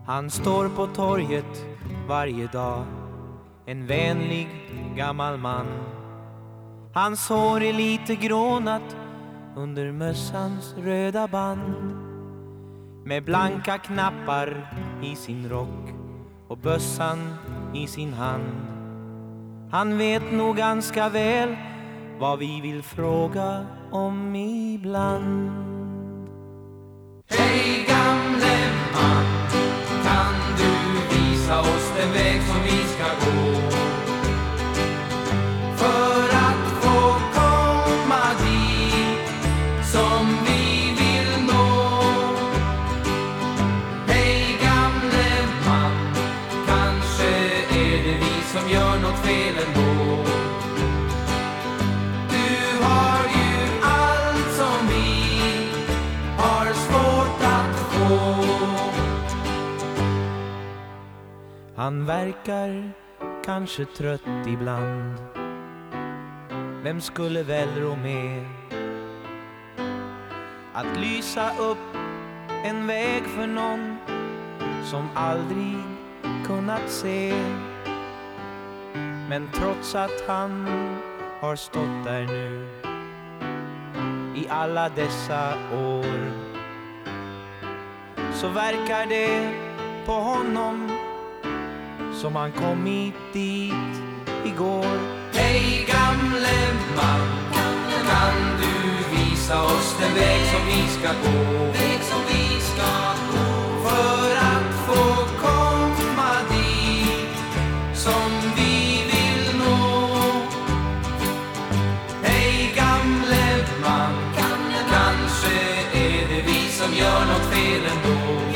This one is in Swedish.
Han står på torget varje dag, en vänlig gammal man. Hans hår är lite grånat under mössans röda band. Med blanka knappar i sin rock och bössan i sin hand. Han vet nog ganska väl vad vi vill fråga om ibland. Hej gamle man, kan du visa oss den väg som vi ska gå? För att få komma dit som vi vill nå. Hej gamle man, kanske är det vi som gör något fel ändå. Du har ju allt som vi har svårt att få. Han verkar kanske trött ibland. Vem skulle väl rå med att lysa upp en väg för någon som aldrig kunnat se? Men trots att han har stått där nu i alla dessa år, så verkar det på honom som han kommit dit igår. Hej gamle man, kan du visa oss den väg som vi ska gå? Väg som vi ska gå. För att få komma dit som vi vill nå. Hej gamle man, kanske är det vi som gör något fel ändå.